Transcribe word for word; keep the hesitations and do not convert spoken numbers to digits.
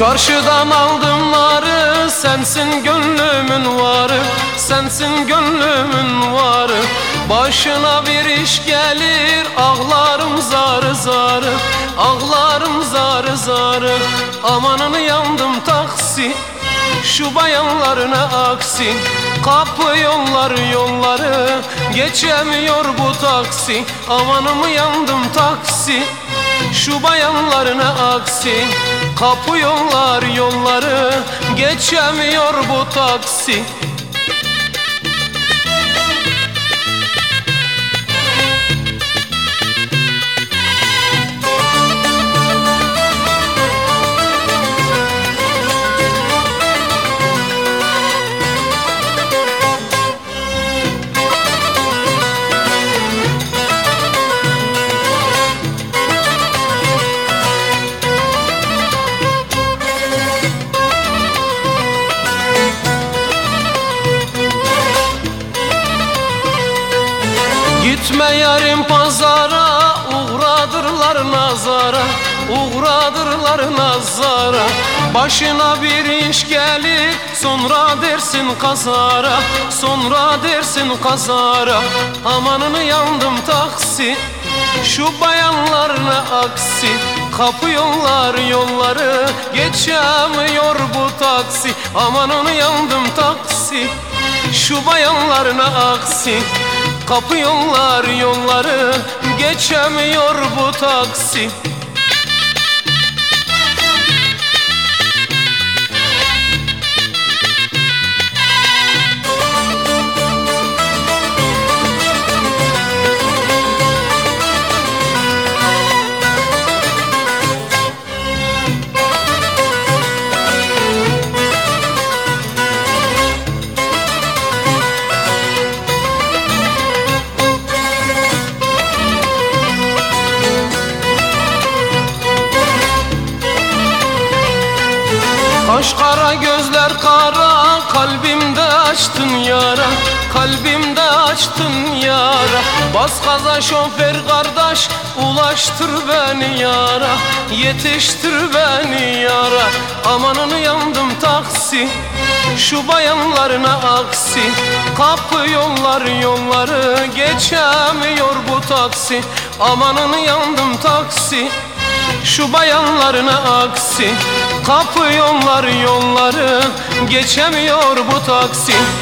Çarşıdan aldım narı, sensin gönlümün varı, sensin gönlümün varı. Başına bir iş gelir, ağlarım zarı zarı, ağlarım zarı zarı. Amanını yandım taksi, şu bayanlarına aksi. Kapı yolları yolları, geçemiyor bu taksi. Amanımı yandım taksi, şu bayanlarına aksi. Kapı yollar yolları, geçemiyor bu taksi. Gitme yarim pazara, uğradırlar nazara, uğradırlar nazara. Başına bir iş gelir, sonra dersin kazara, sonra dersin kazara. Amanını yandım taksi, şu bayanlarına aksi. Kapı yollar yolları, geçemiyor bu taksi. Amanını yandım taksi, şu bayanlarına aksi. Kapı yollar yolları, geçemiyor bu taksi. Kaş kara gözler kara, kalbimde açtın yara, kalbimde açtın yara. Bas gaza şoför kardeş, ulaştır beni yara, yetiştir beni yara. Amanını yandım taksi, şu bayanlarına aksi. Kapı yollar yolları, geçemiyor bu taksi. Amanını yandım taksi, şu bayanlarına aksi. Kapı yollar yolları, geçemiyor bu taksi.